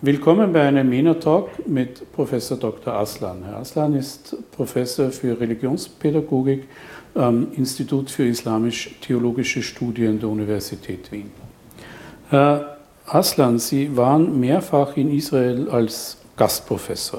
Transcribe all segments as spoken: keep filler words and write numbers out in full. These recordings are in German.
Willkommen bei einem MENA-Talk mit Professor Doktor Aslan. Herr Aslan ist Professor für Religionspädagogik am Institut für Islamisch-Theologische Studien der Universität Wien. Herr Aslan, Sie waren mehrfach in Israel als Gastprofessor.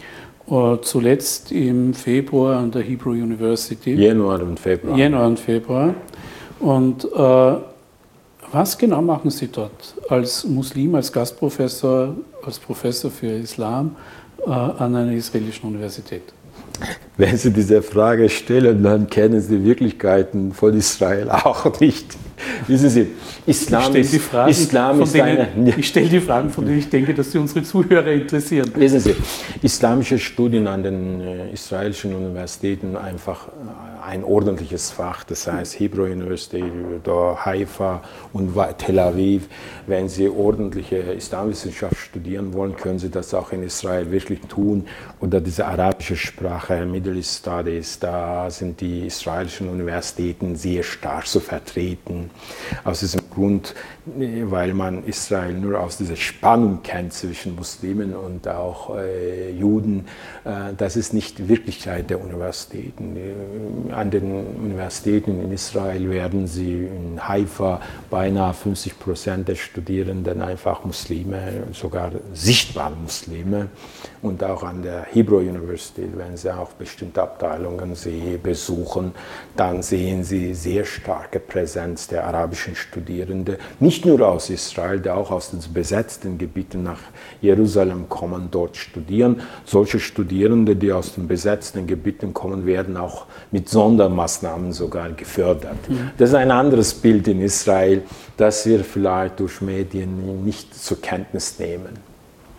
Zuletzt im Februar an der Hebrew University. Januar und Februar. Januar und Februar. Und äh, was genau machen Sie dort als Muslim, als Gastprofessor, als Professor für Islam äh, an einer israelischen Universität? Wenn Sie diese Frage stellen, dann kennen Sie die Wirklichkeiten von Israel auch nicht. Wissen Sie, Islam ich ist, Fragen, Islam ist denen, eine... Ich stelle die Fragen, von denen ich denke, dass sie unsere Zuhörer interessieren. Wissen Sie, islamische Studien an den äh, israelischen Universitäten einfach äh, ein ordentliches Fach, das heißt Hebrew University oder Haifa und Tel Aviv. Wenn Sie ordentliche Islamwissenschaft studieren wollen, können Sie das auch in Israel wirklich tun. Oder diese arabische Sprache, Middle East Studies, da sind die israelischen Universitäten sehr stark zu vertreten. Aus diesem Grund, weil man Israel nur aus dieser Spannung kennt zwischen Muslimen und auch äh, Juden, äh, das ist nicht die Wirklichkeit der Universitäten. An den Universitäten in Israel werden sie in Haifa beinahe fünfzig Prozent der Studierenden einfach Muslime, sogar sichtbar Muslime. Und auch an der Hebrew University, wenn Sie auch bestimmte Abteilungen Sie besuchen, dann sehen Sie sehr starke Präsenz der arabischen Studierenden, nicht nur aus Israel, die auch aus den besetzten Gebieten nach Jerusalem kommen, dort studieren. Solche Studierende, die aus den besetzten Gebieten kommen, werden auch mit Sondermaßnahmen sogar gefördert. Mhm. Das ist ein anderes Bild in Israel, das wir vielleicht durch Medien nicht zur Kenntnis nehmen.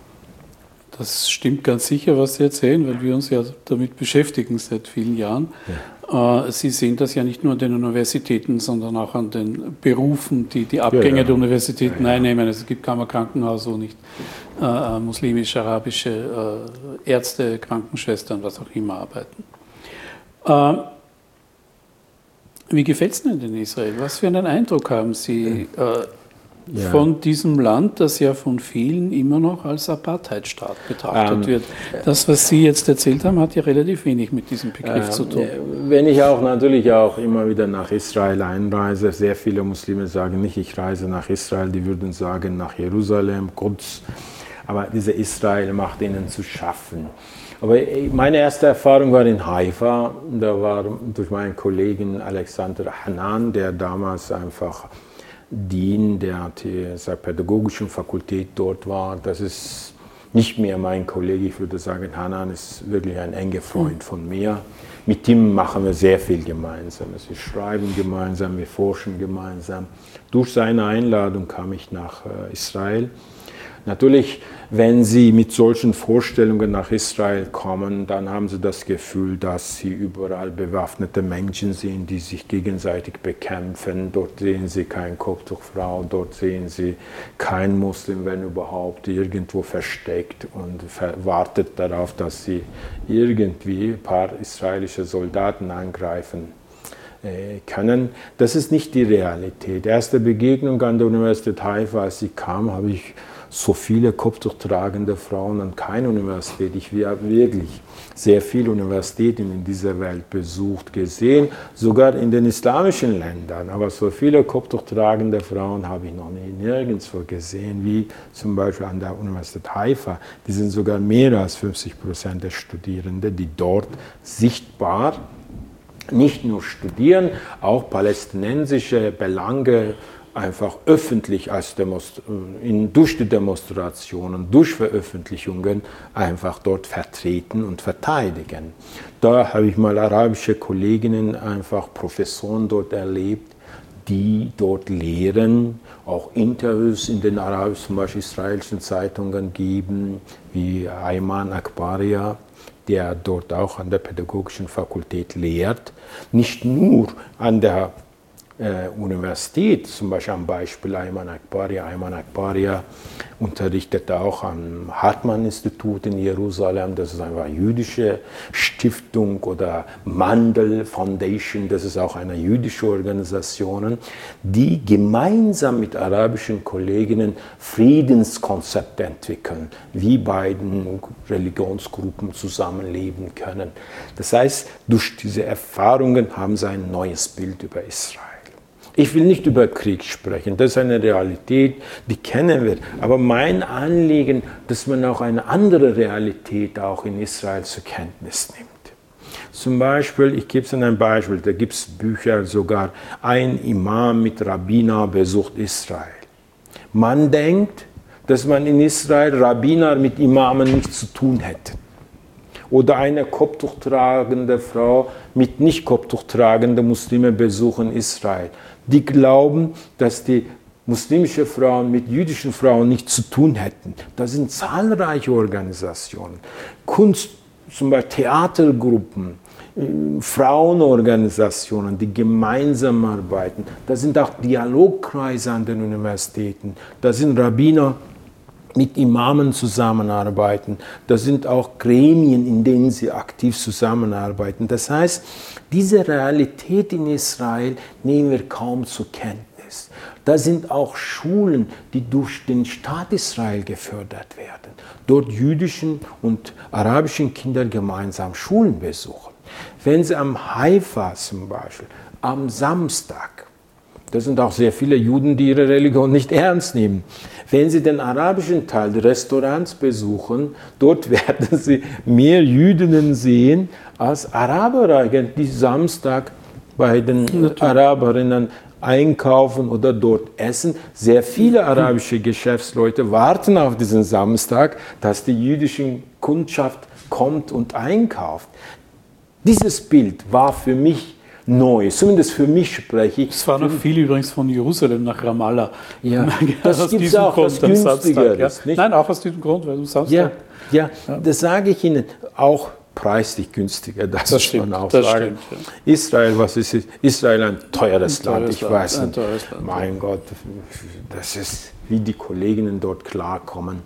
Das stimmt ganz sicher, was Sie erzählen, weil wir uns ja damit beschäftigen seit vielen Jahren. Ja. Sie sehen das ja nicht nur an den Universitäten, sondern auch an den Berufen, die die Abgänger ja, ja. der Universitäten ja, ja. einnehmen. Also es gibt kaum ein Krankenhaus, wo nicht äh, muslimische, arabische äh, Ärzte, Krankenschwestern, was auch immer arbeiten. Äh, wie gefällt es Ihnen in Israel? Was für einen Eindruck haben Sie äh, Ja. von diesem Land, das ja von vielen immer noch als Apartheidstaat betrachtet ähm, wird? Das, was Sie jetzt erzählt haben, hat ja relativ wenig mit diesem Begriff äh, zu tun. Wenn ich auch natürlich auch immer wieder nach Israel einreise, sehr viele Muslime sagen nicht, ich reise nach Israel, die würden sagen nach Jerusalem, Quds. Aber diese Israel macht ihnen zu schaffen. Aber meine erste Erfahrung war in Haifa. Da war durch meinen Kollegen Alexander Hanan, der damals einfach Dean der pädagogischen Fakultät dort war. Das ist nicht mehr mein Kollege, ich würde sagen, Hanan ist wirklich ein enger Freund von mir. Mit ihm machen wir sehr viel gemeinsam. Wir schreiben gemeinsam, wir forschen gemeinsam. Durch seine Einladung kam ich nach Israel. Natürlich, wenn Sie mit solchen Vorstellungen nach Israel kommen, dann haben Sie das Gefühl, dass Sie überall bewaffnete Menschen sehen, die sich gegenseitig bekämpfen. Dort sehen Sie keine Kopftuchfrau, dort sehen Sie keinen Muslim, wenn überhaupt, irgendwo versteckt und wartet darauf, dass Sie irgendwie ein paar israelische Soldaten angreifen können. Das ist nicht die Realität. Erste Begegnung an der Universität Haifa, als ich kam, habe ich so viele kopftuchtragende Frauen an keiner Universität. Ich habe wirklich sehr viele Universitäten in dieser Welt besucht, gesehen, sogar in den islamischen Ländern. Aber so viele kopftuchtragende Frauen habe ich noch nie nirgendwo gesehen, wie zum Beispiel an der Universität Haifa. Die sind sogar mehr als fünfzig Prozent der Studierenden, die dort sichtbar nicht nur studieren, auch palästinensische Belange einfach öffentlich als Demonst- in, durch die Demonstrationen, durch Veröffentlichungen einfach dort vertreten und verteidigen. Da habe ich mal arabische Kolleginnen, einfach Professoren dort erlebt, die dort lehren, auch Interviews in den arabischen, zum Beispiel israelischen Zeitungen geben, wie Ayman Akbaria, der dort auch an der pädagogischen Fakultät lehrt, nicht nur an der äh, Universität, zum Beispiel am Beispiel Ayman Akbaria. Ayman Akbaria unterrichtet auch am Hartmann-Institut in Jerusalem, das ist eine jüdische Stiftung, oder Mandel Foundation, das ist auch eine jüdische Organisation, die gemeinsam mit arabischen Kolleginnen Friedenskonzepte entwickeln, wie beiden Religionsgruppen zusammenleben können. Das heißt, durch diese Erfahrungen haben sie ein neues Bild über Israel. Ich will nicht über Krieg sprechen, das ist eine Realität, die kennen wir. Aber mein Anliegen, dass man auch eine andere Realität auch in Israel zur Kenntnis nimmt. Zum Beispiel, ich gebe es ein Beispiel, da gibt es Bücher sogar, ein Imam mit Rabbiner besucht Israel. Man denkt, dass man in Israel Rabbiner mit Imamen nichts zu tun hätte. Oder eine Kopftuch tragende Frau mit nicht Kopftuch tragenden Muslimen besuchen Israel. Die glauben, dass die muslimische Frauen mit jüdischen Frauen nichts zu tun hätten. Da sind zahlreiche Organisationen, Kunst, zum Beispiel Theatergruppen, Frauenorganisationen, die gemeinsam arbeiten. Da sind auch Dialogkreise an den Universitäten. Da sind Rabbiner mit Imamen zusammenarbeiten. Da sind auch Gremien, in denen sie aktiv zusammenarbeiten. Das heißt, diese Realität in Israel nehmen wir kaum zur Kenntnis. Da sind auch Schulen, die durch den Staat Israel gefördert werden. Dort jüdischen und arabischen Kinder gemeinsam Schulen besuchen. Wenn sie am Haifa zum Beispiel, am Samstag, das sind auch sehr viele Juden, die ihre Religion nicht ernst nehmen. Wenn Sie den arabischen Teil der Restaurants besuchen, dort werden Sie mehr Jüdinnen sehen als Araber, die Samstag bei den Natürlich. Araberinnen einkaufen oder dort essen. Sehr viele arabische Geschäftsleute warten auf diesen Samstag, dass die jüdische Kundschaft kommt und einkauft. Dieses Bild war für mich neu, zumindest für mich spreche ich. Es war noch viel übrigens von Jerusalem nach Ramallah. Ja, das gibt es auch, das günstiger ja. ist. Nicht? Nein, auch aus diesem Grund, weil du Samstag. Ja, ja, ja, das sage ich Ihnen, auch preislich günstiger, das, das stimmt, man auch das sagen. Stimmt, ja. Israel, was ist Israel? Ein teures ein Land, teures ich Land, weiß ein nicht. Teures Land, mein ja. Gott, das ist, wie die Kolleginnen dort klarkommen.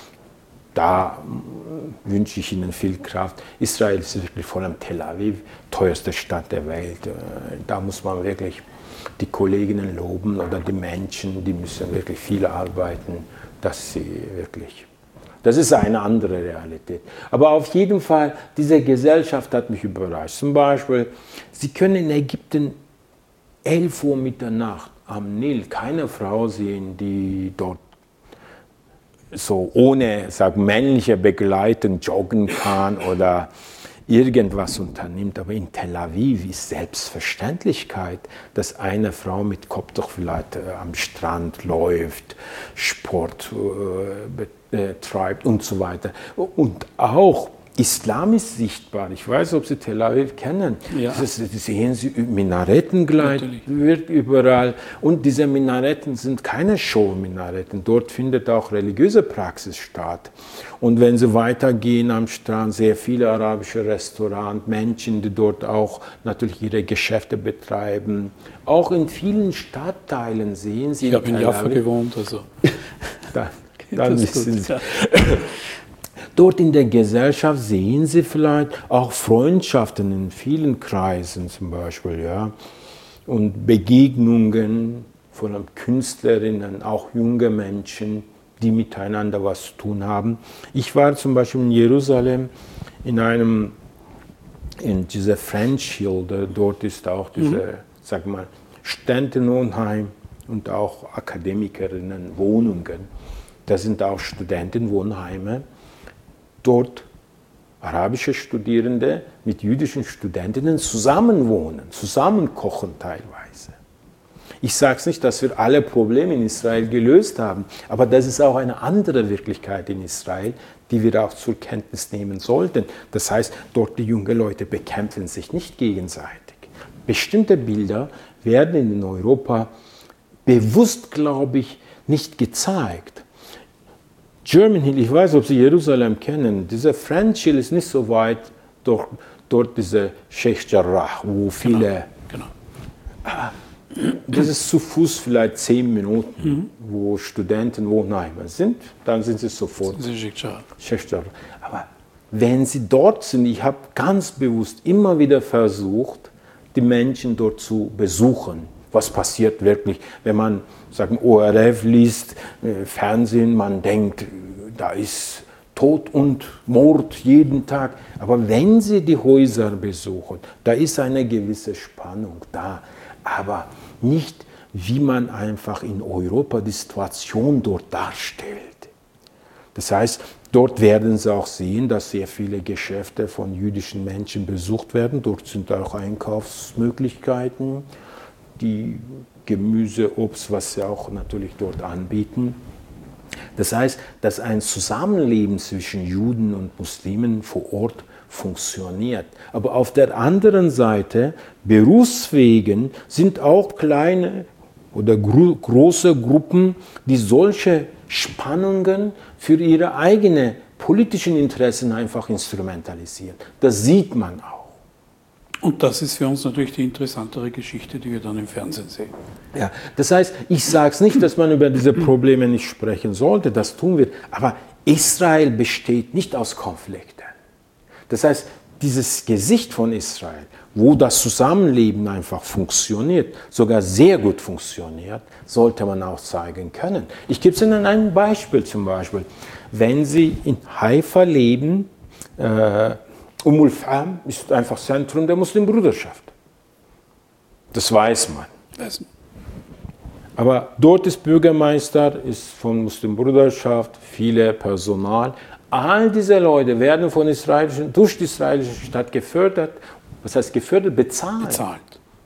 Da wünsche ich Ihnen viel Kraft. Israel ist wirklich vor allem Tel Aviv, teuerste Stadt der Welt. Da muss man wirklich die Kolleginnen loben oder die Menschen, die müssen wirklich viel arbeiten, dass sie wirklich... Das ist eine andere Realität. Aber auf jeden Fall, diese Gesellschaft hat mich überrascht. Zum Beispiel, Sie können in Ägypten elf Uhr Mitternacht am Nil keine Frau sehen, die dort so ohne, sag, männliche Begleitung joggen kann oder irgendwas unternimmt. Aber in Tel Aviv ist Selbstverständlichkeit, dass eine Frau mit Kopftuch vielleicht äh, am Strand läuft, Sport äh, betreibt und so weiter. Und auch Islam ist sichtbar. Ich weiß, ob Sie Tel Aviv kennen. Ja. Das sehen Sie, Minarettengleit wird überall. Und diese Minaretten sind keine Show-Minaretten. Dort findet auch religiöse Praxis statt. Und wenn Sie weitergehen am Strand, sehr viele arabische Restaurants, Menschen, die dort auch natürlich ihre Geschäfte betreiben. Auch in vielen Stadtteilen sehen Sie. Ich habe in Jaffa gewohnt, also. da, dann wissen Sie. Dort in der Gesellschaft sehen Sie vielleicht auch Freundschaften in vielen Kreisen zum Beispiel, ja, und Begegnungen von Künstlerinnen, auch junge Menschen, die miteinander was zu tun haben. Ich war zum Beispiel in Jerusalem in einem, in dieser French Hill, dort ist auch diese, mhm. sag mal, Studentenwohnheim und auch Akademikerinnenwohnungen. Da sind auch Studentenwohnheime. Dort arabische Studierende mit jüdischen Studentinnen zusammenwohnen, zusammen kochen teilweise. Ich sage es nicht, dass wir alle Probleme in Israel gelöst haben, aber das ist auch eine andere Wirklichkeit in Israel, die wir auch zur Kenntnis nehmen sollten. Das heißt, dort die jungen Leute bekämpfen sich nicht gegenseitig. Bestimmte Bilder werden in Europa bewusst, glaube ich, nicht gezeigt. German Hill, ich weiß, ob Sie Jerusalem kennen, dieser French Hill ist nicht so weit, durch, dort diese Sheikh Jarrah, wo viele... Genau, genau. das ist zu Fuß vielleicht zehn Minuten, mhm. wo Studenten, Wohnheimer sind, dann sind sie sofort. Aber wenn sie dort sind, ich habe ganz bewusst immer wieder versucht, die Menschen dort zu besuchen. Was passiert wirklich, wenn man sagen, O R F liest, äh, Fernsehen, man denkt, da ist Tod und Mord jeden Tag. Aber wenn Sie die Häuser besuchen, da ist eine gewisse Spannung da. Aber nicht, wie man einfach in Europa die Situation dort darstellt. Das heißt, dort werden Sie auch sehen, dass sehr viele Geschäfte von jüdischen Menschen besucht werden. Dort sind auch Einkaufsmöglichkeiten, die Gemüse, Obst, was sie auch natürlich dort anbieten. Das heißt, dass ein Zusammenleben zwischen Juden und Muslimen vor Ort funktioniert. Aber auf der anderen Seite, Berufswegen sind auch kleine oder gro- große Gruppen, die solche Spannungen für ihre eigenen politischen Interessen einfach instrumentalisieren. Das sieht man auch. Und das ist für uns natürlich die interessantere Geschichte, die wir dann im Fernsehen sehen. Ja, das heißt, ich sage es nicht, dass man über diese Probleme nicht sprechen sollte, das tun wir. Aber Israel besteht nicht aus Konflikten. Das heißt, dieses Gesicht von Israel, wo das Zusammenleben einfach funktioniert, sogar sehr gut funktioniert, sollte man auch zeigen können. Ich gebe Ihnen ein Beispiel zum Beispiel. Wenn Sie in Haifa leben, äh, Umm al-Fahm ist einfach Zentrum der Muslimbruderschaft. Das weiß man. Weiß man. Aber dort ist Bürgermeister, ist von Muslimbruderschaft, viele Personal. All diese Leute werden von israelischen, durch die israelische Stadt gefördert. Was heißt gefördert? Bezahlt. Bezahlt.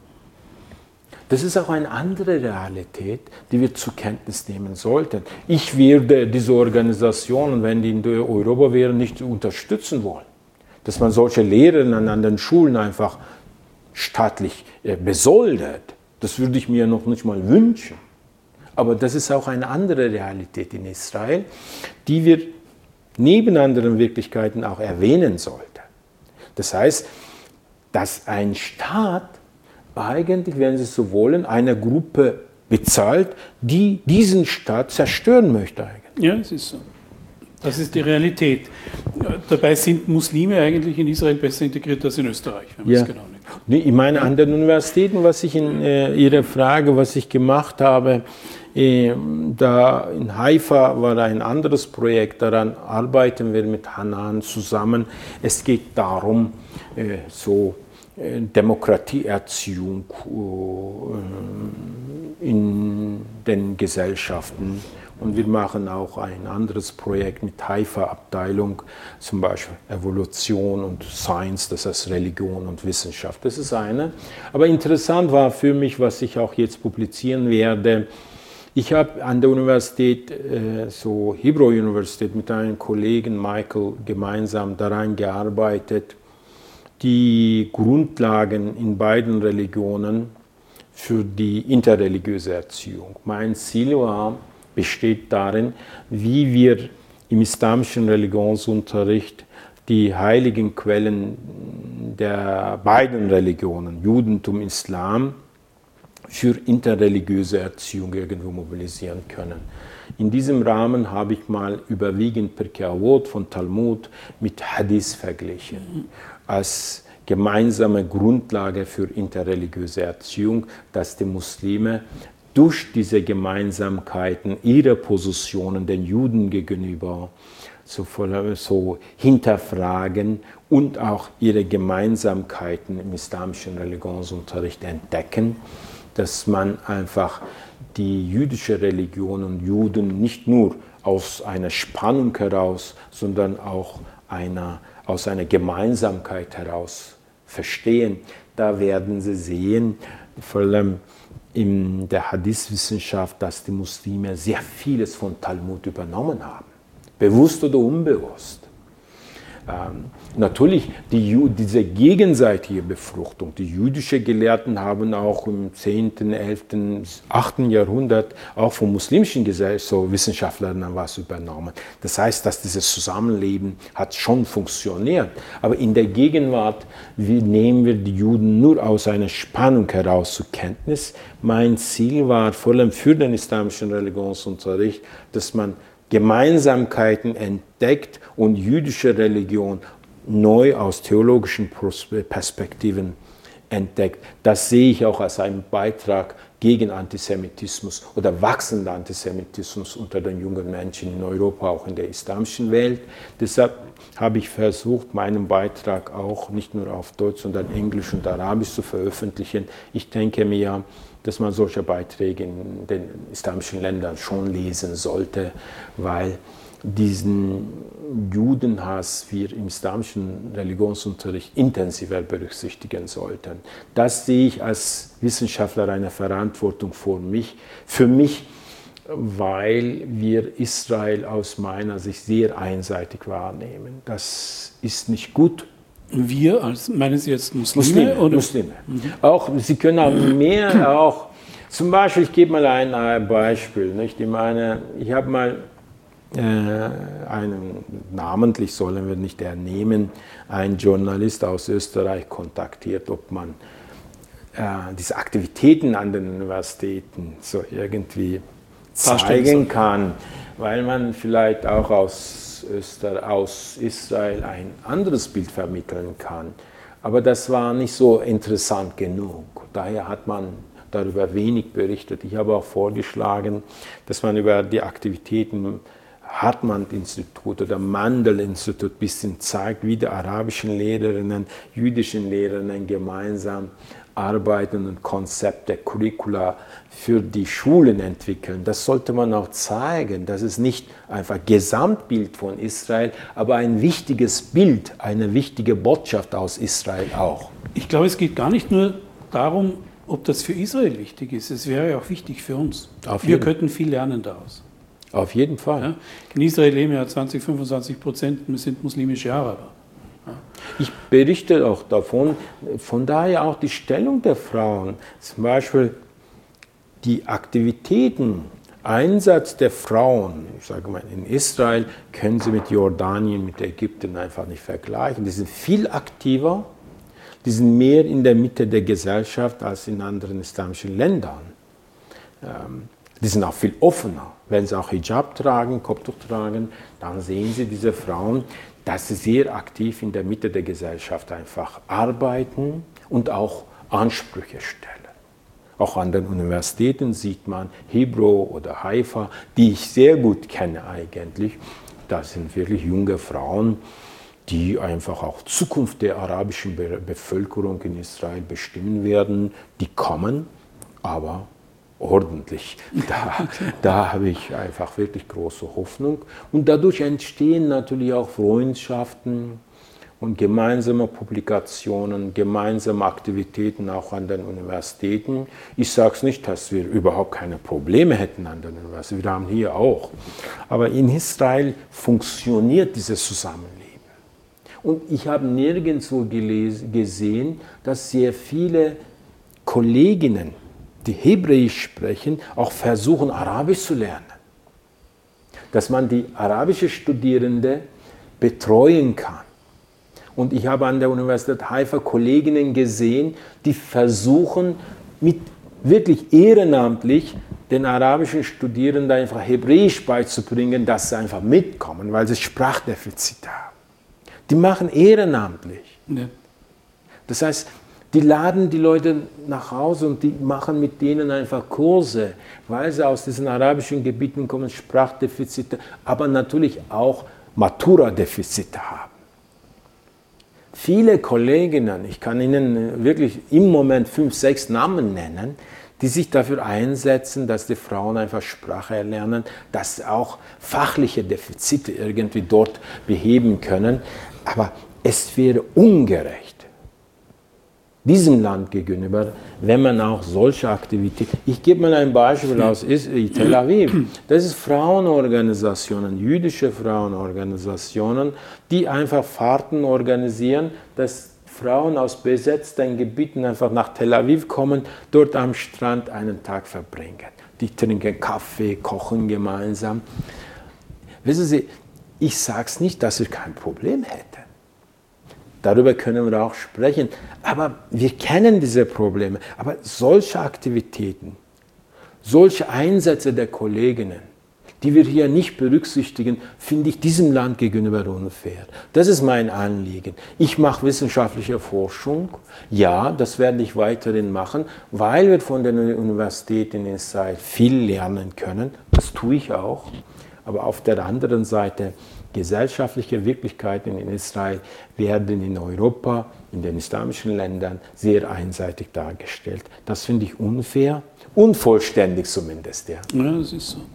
Das ist auch eine andere Realität, die wir zur Kenntnis nehmen sollten. Ich würde diese Organisationen, wenn die in Europa wären, nicht unterstützen wollen. Dass man solche Lehrer an anderen Schulen einfach staatlich besoldet, das würde ich mir noch nicht mal wünschen. Aber das ist auch eine andere Realität in Israel, die wir neben anderen Wirklichkeiten auch erwähnen sollten. Das heißt, dass ein Staat eigentlich, wenn Sie so wollen, eine Gruppe bezahlt, die diesen Staat zerstören möchte eigentlich. Ja, es ist so. Das ist die Realität. Dabei sind Muslime eigentlich in Israel besser integriert als in Österreich, wenn man ja. es genau nimmt. Ich meine, an den Universitäten, was ich in äh, Ihrer Frage, was ich gemacht habe, äh, da in Haifa war ein anderes Projekt, daran arbeiten wir mit Hanan zusammen. Es geht darum, äh, so äh, Demokratieerziehung äh, in den Gesellschaften. Und wir machen auch ein anderes Projekt mit Haifa-Abteilung, zum Beispiel Evolution und Science, das heißt Religion und Wissenschaft. Das ist eine. Aber interessant war für mich, was ich auch jetzt publizieren werde. Ich habe an der Universität, äh, so Hebrew Universität, mit einem Kollegen Michael gemeinsam daran gearbeitet, die Grundlagen in beiden Religionen für die interreligiöse Erziehung. Mein Ziel war, besteht darin, wie wir im islamischen Religionsunterricht die heiligen Quellen der beiden Religionen, Judentum, Islam, für interreligiöse Erziehung irgendwo mobilisieren können. In diesem Rahmen habe ich mal überwiegend Pirkei Avot von Talmud mit Hadith verglichen, als gemeinsame Grundlage für interreligiöse Erziehung, dass die Muslime durch diese Gemeinsamkeiten ihrer Positionen den Juden gegenüber so, so hinterfragen und auch ihre Gemeinsamkeiten im islamischen Religionsunterricht entdecken, dass man einfach die jüdische Religion und Juden nicht nur aus einer Spannung heraus, sondern auch einer, aus einer Gemeinsamkeit heraus verstehen. Da werden Sie sehen, vor allem in der Hadith-Wissenschaft, dass die Muslime sehr vieles von Talmud übernommen haben, bewusst oder unbewusst. Ähm, natürlich die, diese gegenseitige Befruchtung. Die jüdischen Gelehrten haben auch im zehnten, elften, achten Jahrhundert auch von muslimischen so Wissenschaftlern was übernommen. Das heißt, dass dieses Zusammenleben hat schon funktioniert. Aber in der Gegenwart wie nehmen wir die Juden nur aus einer Spannung heraus zur Kenntnis. Mein Ziel war vor allem für den islamischen Religionsunterricht, dass man Gemeinsamkeiten entdeckt und jüdische Religion neu aus theologischen Perspektiven entdeckt. Das sehe ich auch als einen Beitrag gegen Antisemitismus oder wachsenden Antisemitismus unter den jungen Menschen in Europa, auch in der islamischen Welt. Deshalb habe ich versucht, meinen Beitrag auch nicht nur auf Deutsch, sondern Englisch und Arabisch zu veröffentlichen. Ich denke mir, dass man solche Beiträge in den islamischen Ländern schon lesen sollte, weil diesen Judenhass wir im islamischen Religionsunterricht intensiver berücksichtigen sollten. Das sehe ich als Wissenschaftler eine Verantwortung für mich, für mich, weil wir Israel aus meiner Sicht sehr einseitig wahrnehmen. Das ist nicht gut. Wir, als meinen Sie jetzt Muslime? Muslime, oder? Muslime. Mhm. Auch, Sie können auch mehr, auch, zum Beispiel, ich gebe mal ein Beispiel. Nicht? Ich meine, ich habe mal äh, einen, namentlich sollen wir nicht ernehmen, einen Journalist aus Österreich kontaktiert, ob man äh, diese Aktivitäten an den Universitäten so irgendwie zeigen kann, weil man vielleicht auch aus Öster, aus Israel ein anderes Bild vermitteln kann. Aber das war nicht so interessant genug. Daher hat man darüber wenig berichtet. Ich habe auch vorgeschlagen, dass man über die Aktivitäten Hartmann-Institut oder Mandel-Institut ein bisschen zeigt, wie die arabischen Lehrerinnen, jüdischen Lehrerinnen gemeinsam arbeiten und Konzepte, Curricula für die Schulen entwickeln. Das sollte man auch zeigen. Das ist nicht einfach ein Gesamtbild von Israel, aber ein wichtiges Bild, eine wichtige Botschaft aus Israel auch. Ich glaube, es geht gar nicht nur darum, ob das für Israel wichtig ist. Es wäre ja auch wichtig für uns. Auf Wir jeden. könnten viel lernen daraus. Auf jeden Fall. Ja? In Israel leben ja zwanzig, fünfundzwanzig Prozent sind muslimische Araber. Ich berichte auch davon, von daher auch die Stellung der Frauen, zum Beispiel die Aktivitäten, Einsatz der Frauen, ich sage mal, in Israel können Sie mit Jordanien, mit Ägypten einfach nicht vergleichen. Die sind viel aktiver, die sind mehr in der Mitte der Gesellschaft als in anderen islamischen Ländern. Die sind auch viel offener. Wenn sie auch Hijab tragen, Kopftuch tragen, dann sehen Sie diese Frauen, dass sie sehr aktiv in der Mitte der Gesellschaft einfach arbeiten und auch Ansprüche stellen. Auch an den Universitäten sieht man Hebrew oder Haifa, die ich sehr gut kenne eigentlich. Das sind wirklich junge Frauen, die einfach auch Zukunft der arabischen Be- Bevölkerung in Israel bestimmen werden. Die kommen, aber ordentlich. Da, da habe ich einfach wirklich große Hoffnung. Und dadurch entstehen natürlich auch Freundschaften und gemeinsame Publikationen, gemeinsame Aktivitäten auch an den Universitäten. Ich sage es nicht, dass wir überhaupt keine Probleme hätten an den Universitäten. Wir haben hier auch. Aber in Israel funktioniert dieses Zusammenleben. Und ich habe nirgendwo gelesen, gesehen, dass sehr viele Kolleginnen, die Hebräisch sprechen, auch versuchen, Arabisch zu lernen. Dass man die arabische Studierende betreuen kann. Und ich habe an der Universität Haifa Kolleginnen gesehen, die versuchen, mit wirklich ehrenamtlich den arabischen Studierenden einfach Hebräisch beizubringen, dass sie einfach mitkommen, weil sie Sprachdefizite haben. Die machen ehrenamtlich. Ja. Das heißt, die laden die Leute nach Hause und die machen mit denen einfach Kurse, weil sie aus diesen arabischen Gebieten kommen, Sprachdefizite, aber natürlich auch Matura-Defizite haben. Viele Kolleginnen, ich kann Ihnen wirklich im Moment fünf, sechs Namen nennen, die sich dafür einsetzen, dass die Frauen einfach Sprache erlernen, dass sie auch fachliche Defizite irgendwie dort beheben können. Aber es wäre ungerecht, diesem Land gegenüber, wenn man auch solche Aktivitäten, ich gebe mal ein Beispiel aus Tel Aviv, das ist Frauenorganisationen, jüdische Frauenorganisationen, die einfach Fahrten organisieren, dass Frauen aus besetzten Gebieten einfach nach Tel Aviv kommen, dort am Strand einen Tag verbringen. Die trinken Kaffee, kochen gemeinsam. Wissen Sie, ich sage es nicht, dass ich kein Problem hätte. Darüber können wir auch sprechen. Aber wir kennen diese Probleme. Aber solche Aktivitäten, solche Einsätze der Kolleginnen, die wir hier nicht berücksichtigen, finde ich diesem Land gegenüber unfair. Das ist mein Anliegen. Ich mache wissenschaftliche Forschung. Ja, das werde ich weiterhin machen, weil wir von den Universitäten in Israel viel lernen können. Das tue ich auch. Aber auf der anderen Seite, gesellschaftliche Wirklichkeiten in Israel werden in Europa, in den islamischen Ländern sehr einseitig dargestellt. Das finde ich unfair, unvollständig zumindest. Ja, ja das ist so.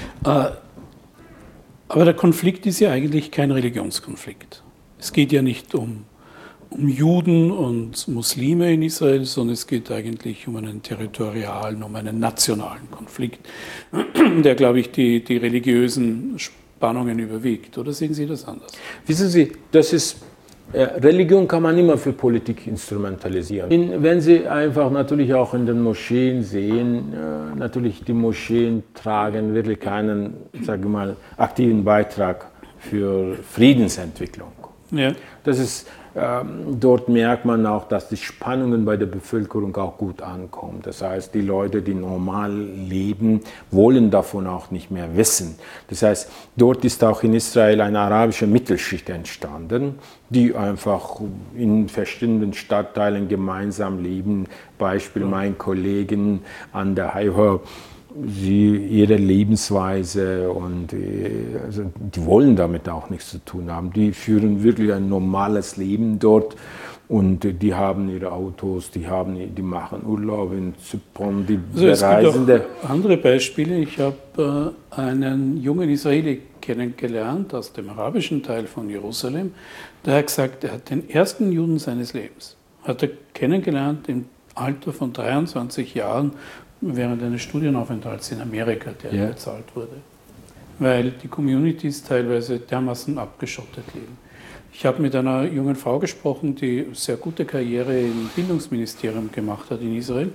Aber der Konflikt ist ja eigentlich kein Religionskonflikt. Es geht ja nicht um, um Juden und Muslime in Israel, sondern es geht eigentlich um einen territorialen, um einen nationalen Konflikt, der, glaube ich, die, die religiösen Spannungen überwiegt. Oder sehen Sie das anders? Wissen Sie, das ist, äh, Religion kann man immer für Politik instrumentalisieren. In, wenn Sie einfach natürlich auch in den Moscheen sehen, äh, natürlich die Moscheen tragen wirklich keinen, sage ich mal, aktiven Beitrag für Friedensentwicklung. Ja. Das ist, ähm, dort merkt man auch, dass die Spannungen bei der Bevölkerung auch gut ankommen. Das heißt, die Leute, die normal leben, wollen davon auch nicht mehr wissen. Das heißt, dort ist auch in Israel eine arabische Mittelschicht entstanden, die einfach in verschiedenen Stadtteilen gemeinsam leben. Beispiel mein Kollegen an der Haifa. Sie, ihre Lebensweise und also, die wollen damit auch nichts zu tun haben. Die führen wirklich ein normales Leben dort und die haben ihre Autos, die, haben, die machen Urlaub in Zypern, die also bereisen. Es gibt auch andere Beispiele. Ich habe äh, einen jungen Israeli kennengelernt aus dem arabischen Teil von Jerusalem. Der hat gesagt, er hat den ersten Juden seines Lebens hat er kennengelernt im Alter von dreiundzwanzig Jahren, während eines Studienaufenthalts in Amerika, der ja. bezahlt wurde, weil die Communities teilweise dermaßen abgeschottet leben. Ich habe mit einer jungen Frau gesprochen, die sehr gute Karriere im Bildungsministerium gemacht hat in Israel.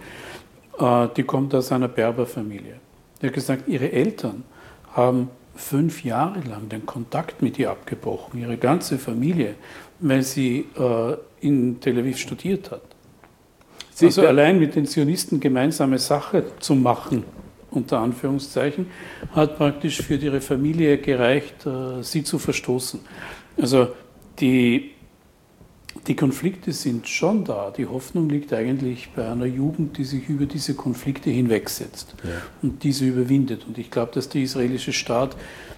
Die kommt aus einer Berberfamilie. Die hat gesagt, ihre Eltern haben fünf Jahre lang den Kontakt mit ihr abgebrochen, ihre ganze Familie, weil sie in Tel Aviv studiert hat. Also allein mit den Zionisten gemeinsame Sache zu machen, unter Anführungszeichen, hat praktisch für ihre Familie gereicht, sie zu verstoßen. Also die, die Konflikte sind schon da. Die Hoffnung liegt eigentlich bei einer Jugend, die sich über diese Konflikte hinwegsetzt ja. und diese überwindet. Und ich glaube, dass der israelische Staat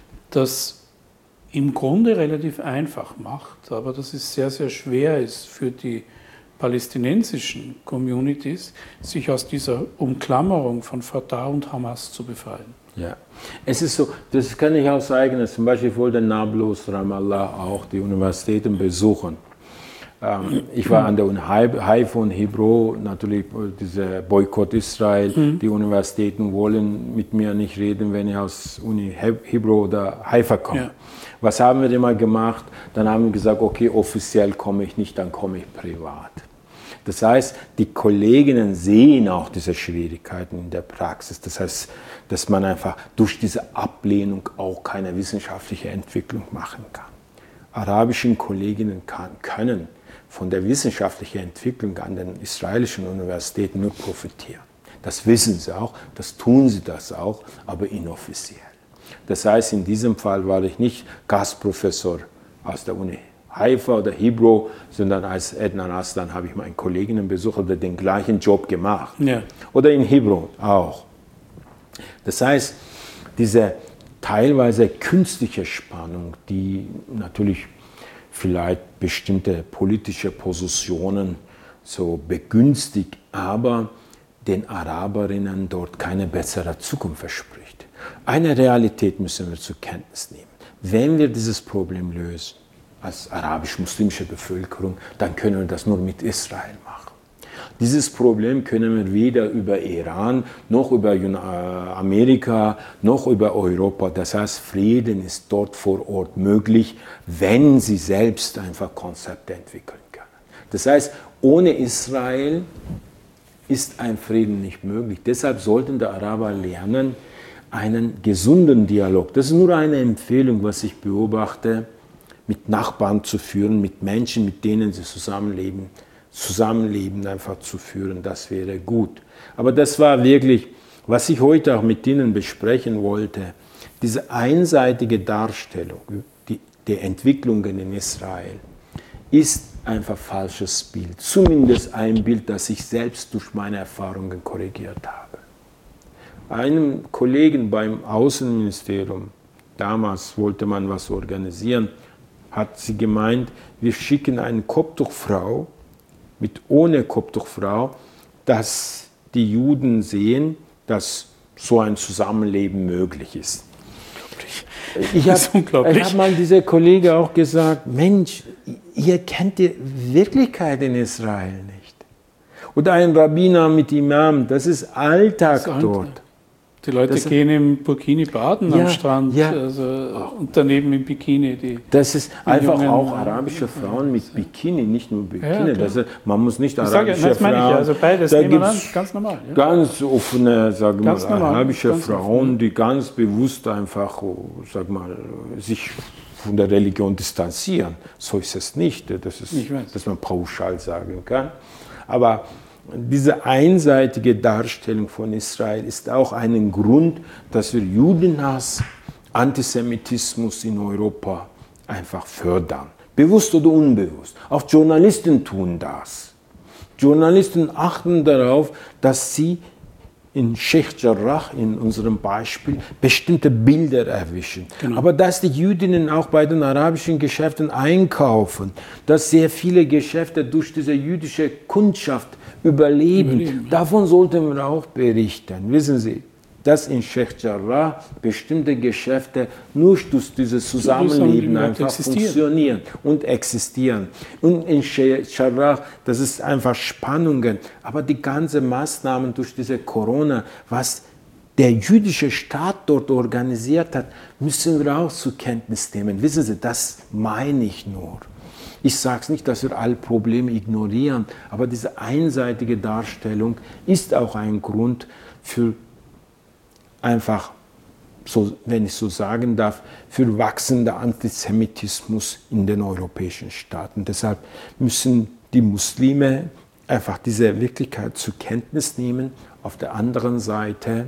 das im Grunde relativ einfach macht, aber dass es sehr, sehr schwer ist für die palästinensischen Communities, sich aus dieser Umklammerung von Fatah und Hamas zu befreien. Ja, es ist so, das kann ich aus eigenes, zum Beispiel ich wollte Nablus, Ramallah auch die Universitäten besuchen. Ähm, ich war an der Uni Haifa und Hebron, natürlich dieser Boykott Israel, mhm. die Universitäten wollen mit mir nicht reden, wenn ich aus Uni Hebron oder Haifa komme. Ja. Was haben wir immer gemacht? Dann haben wir gesagt, okay, offiziell komme ich nicht, dann komme ich privat. Das heißt, die Kolleginnen sehen auch diese Schwierigkeiten in der Praxis. Das heißt, dass man einfach durch diese Ablehnung auch keine wissenschaftliche Entwicklung machen kann. Arabischen Kolleginnen kann, können von der wissenschaftlichen Entwicklung an den israelischen Universitäten nur profitieren. Das wissen sie auch, das tun sie das auch, aber inoffiziell. Das heißt, in diesem Fall war ich nicht Gastprofessor aus der Uni Haifa oder Hebron, sondern als Ednan Aslan habe ich meinen Kolleginnen besucht oder den gleichen Job gemacht. Ja. Oder in Hebron auch. Das heißt, diese teilweise künstliche Spannung, die natürlich vielleicht bestimmte politische Positionen so begünstigt, aber den Araberinnen dort keine bessere Zukunft verspricht. Eine Realität müssen wir zur Kenntnis nehmen. Wenn wir dieses Problem lösen, als arabisch-muslimische Bevölkerung, dann können wir das nur mit Israel machen. Dieses Problem können wir weder über Iran, noch über Amerika, noch über Europa. Das heißt, Frieden ist dort vor Ort möglich, wenn sie selbst einfach Konzepte entwickeln können. Das heißt, ohne Israel ist ein Frieden nicht möglich. Deshalb sollten die Araber lernen, einen gesunden Dialog. Das ist nur eine Empfehlung, was ich beobachte, mit Nachbarn zu führen, mit Menschen, mit denen sie zusammenleben, Zusammenleben einfach zu führen. Das wäre gut. Aber das war wirklich, was ich heute auch mit Ihnen besprechen wollte, diese einseitige Darstellung die, der Entwicklungen in Israel ist einfach falsches Bild. Zumindest ein Bild, das ich selbst durch meine Erfahrungen korrigiert habe. Einem Kollegen beim Außenministerium, damals wollte man was organisieren, hat sie gemeint, wir schicken eine Kopftuchfrau mit ohne Kopftuchfrau, dass die Juden sehen, dass so ein Zusammenleben möglich ist. Ich habe hab mal dieser Kollege auch gesagt, Mensch, ihr kennt die Wirklichkeit in Israel nicht. Oder ein Rabbiner mit Imam, das ist Alltag das dort. Die Leute das, gehen im Burkini baden ja, am Strand ja. Also, und daneben im Bikini. Die, das ist einfach auch arabische Frauen mit Bikini, nicht nur Bikini. Ja, das ist, man muss nicht ich arabische sage, das Frauen. Meine ich, also beides da gibt's ganz normal. Ja. Ganz offene, sagen ganz mal, normal, arabische ganz Frauen, offen. die ganz bewusst einfach, sag mal, sich von der Religion distanzieren. So ist es nicht. Das ist, dass man pauschal sagen kann. Aber diese einseitige Darstellung von Israel ist auch ein Grund, dass wir Judenhass, Antisemitismus in Europa einfach fördern. Bewusst oder unbewusst. Auch Journalisten tun das. Journalisten achten darauf, dass sie in Sheikh Jarrah, in unserem Beispiel, bestimmte Bilder erwischen. Genau. Aber dass die Jüdinnen auch bei den arabischen Geschäften einkaufen, dass sehr viele Geschäfte durch diese jüdische Kundschaft überleben, überleben ja. Davon sollten wir auch berichten. Wissen Sie, dass in Sheikh Jarrah bestimmte Geschäfte nur durch dieses Zusammenleben einfach funktionieren und existieren. Und in Sheikh Jarrah, das ist einfach Spannungen. Aber die ganzen Maßnahmen durch diese Corona, was der jüdische Staat dort organisiert hat, müssen wir auch zur Kenntnis nehmen. Wissen Sie, das meine ich nur. Ich sage es nicht, dass wir alle Probleme ignorieren, aber diese einseitige Darstellung ist auch ein Grund für einfach, so, wenn ich so sagen darf, für wachsender Antisemitismus in den europäischen Staaten. Deshalb müssen die Muslime einfach diese Wirklichkeit zur Kenntnis nehmen. Auf der anderen Seite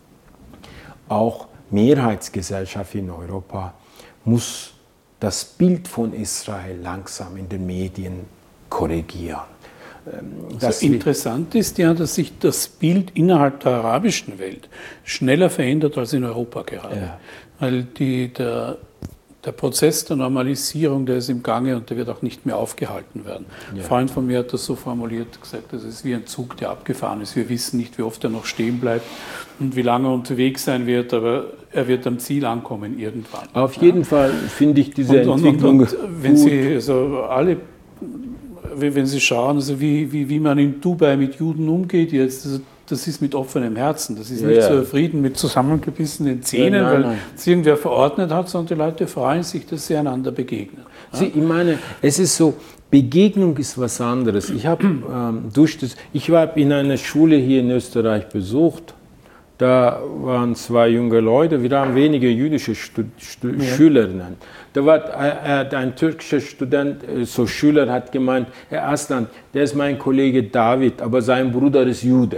auch Mehrheitsgesellschaft in Europa muss das Bild von Israel langsam in den Medien korrigieren. Also interessant ist ja, dass sich das Bild innerhalb der arabischen Welt schneller verändert als in Europa gerade. Ja. Weil die, der, der Prozess der Normalisierung, der ist im Gange und der wird auch nicht mehr aufgehalten werden. Ja. Ein Freund von mir hat das so formuliert, gesagt, das ist wie ein Zug, der abgefahren ist. Wir wissen nicht, wie oft er noch stehen bleibt und wie lange er unterwegs sein wird, aber er wird am Ziel ankommen irgendwann. Auf jeden ja. Fall finde ich diese und, Entwicklung und, und, und wenn Sie also alle wenn Sie schauen, also wie, wie, wie man in Dubai mit Juden umgeht jetzt, also das ist mit offenem Herzen. Das ist ja, nicht ja. so Frieden mit zusammengebissenen Zähnen, ja, nein, weil es irgendwer verordnet hat, sondern die Leute freuen sich, dass sie einander begegnen. Sie, ich meine, es ist so, Begegnung ist was anderes. Ich habe ähm, durch das, ich war in einer Schule hier in Österreich besucht. Da waren zwei junge Leute, wir haben wenige jüdische Stud Stud ja. Schülerinnen. Da war äh, ein türkischer Student, äh, so Schüler, hat gemeint, Herr Aslan, der ist mein Kollege David, aber sein Bruder ist Jude.